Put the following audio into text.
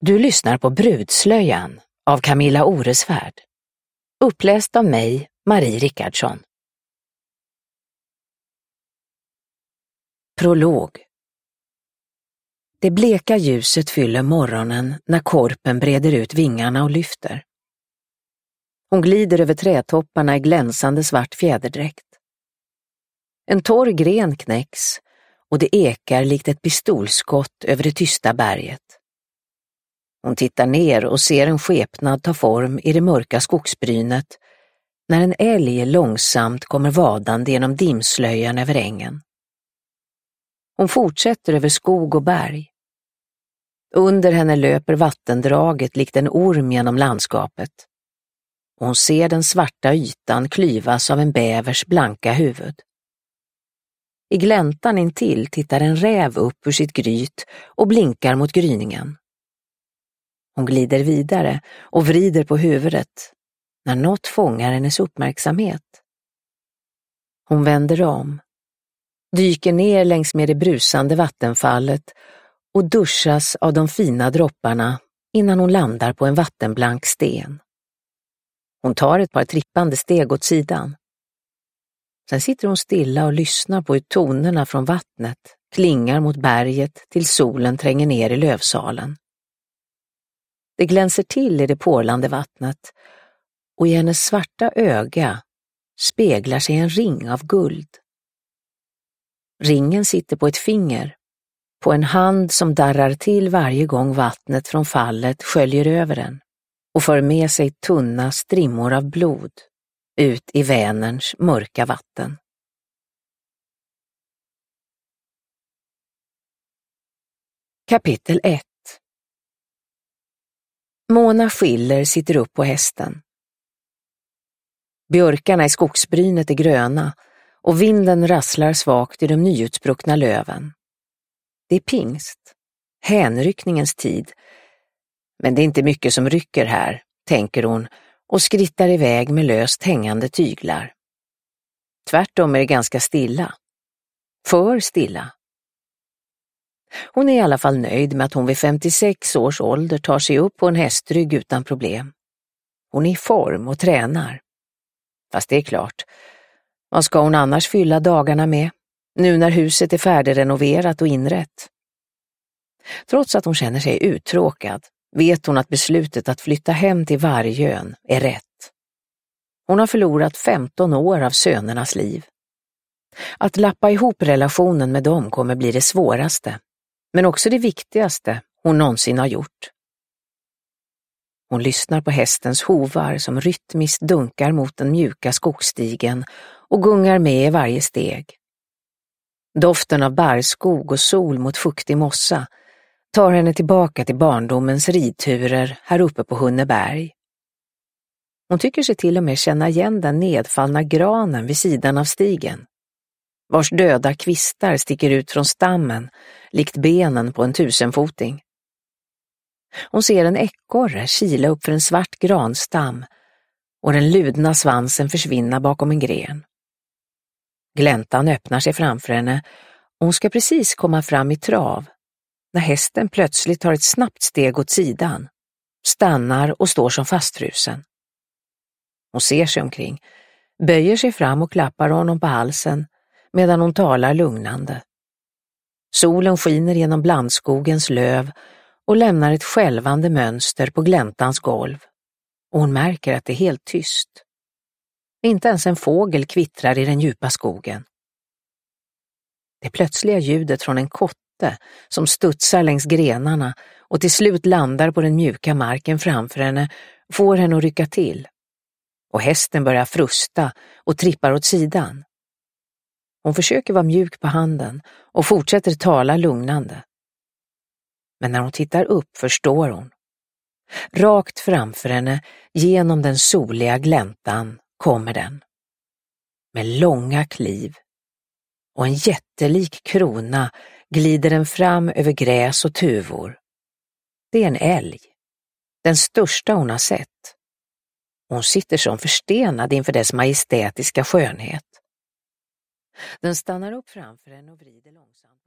Du lyssnar på Brudslöjan av Camilla Oresvärd. Uppläst av mig, Marie Rickardsson. Prolog. Det bleka ljuset fyller morgonen när korpen breder ut vingarna och lyfter. Hon glider över trädtopparna i glänsande svart fjäderdräkt. En torr gren knäcks och det ekar likt ett pistolskott över det tysta berget. Hon tittar ner och ser en skepnad ta form i det mörka skogsbrynet när en älg långsamt kommer vadande genom dimslöjan över ängen. Hon fortsätter över skog och berg. Under henne löper vattendraget likt en orm genom landskapet. Och hon ser den svarta ytan klyvas av en bävers blanka huvud. I gläntan intill tittar en räv upp ur sitt gryt och blinkar mot gryningen. Hon glider vidare och vrider på huvudet när något fångar hennes uppmärksamhet. Hon vänder om, dyker ner längs med det brusande vattenfallet och duschas av de fina dropparna innan hon landar på en vattenblank sten. Hon tar ett par trippande steg åt sidan. Sen sitter hon stilla och lyssnar på hur tonerna från vattnet klingar mot berget till solen tränger ner i lövsalen. Det glänser till i det porlande vattnet och i hennes svarta öga speglar sig en ring av guld. Ringen sitter på ett finger, på en hand som darrar till varje gång vattnet från fallet sköljer över den och för med sig tunna strimmor av blod ut i Vänerns mörka vatten. Kapitel 1. Mona Schiller sitter upp på hästen. Björkarna i skogsbrynet är gröna och vinden rasslar svagt i de nyutspruckna löven. Det är pingst, hänryckningens tid, men det är inte mycket som rycker här, tänker hon och skrittar iväg med löst hängande tyglar. Tvärtom är det ganska stilla. För stilla. Hon är i alla fall nöjd med att hon vid 56 års ålder tar sig upp på en hästrygg utan problem. Hon är i form och tränar. Fast det är klart, vad ska hon annars fylla dagarna med, nu när huset är färdigrenoverat och inrätt? Trots att hon känner sig uttråkad, vet hon att beslutet att flytta hem till Vargön är rätt. Hon har förlorat 15 år av sönernas liv. Att lappa ihop relationen med dem kommer bli det svåraste, men också det viktigaste hon någonsin har gjort. Hon lyssnar på hästens hovar som rytmiskt dunkar mot den mjuka skogsstigen och gungar med i varje steg. Doften av barrskog och sol mot fuktig mossa tar henne tillbaka till barndomens ridturer här uppe på Hunneberg. Hon tycker sig till och med känna igen den nedfallna granen vid sidan av stigen, vars döda kvistar sticker ut från stammen likt benen på en tusenfoting. Hon ser en ekorre kila upp för en svart granstam och den ludna svansen försvinna bakom en gren. Gläntan öppnar sig framför henne och hon ska precis komma fram i trav när hästen plötsligt tar ett snabbt steg åt sidan, stannar och står som fastfrusen. Hon ser sig omkring, böjer sig fram och klappar honom på halsen medan hon talar lugnande. Solen skiner genom blandskogens löv och lämnar ett skälvande mönster på gläntans golv, och hon märker att det är helt tyst. Inte ens en fågel kvittrar i den djupa skogen. Det plötsliga ljudet från en kotte som studsar längs grenarna och till slut landar på den mjuka marken framför henne får henne att rycka till. Och hästen börjar frusta och trippar åt sidan. Hon försöker vara mjuk på handen och fortsätter tala lugnande. Men när hon tittar upp förstår hon. Rakt framför henne, genom den soliga gläntan, kommer den. Med långa kliv. Och en jättelik krona glider den fram över gräs och tuvor. Det är en älg. Den största hon har sett. Hon sitter som förstenad inför dess majestätiska skönhet. Den stannar upp framför henne och vrider långsamt.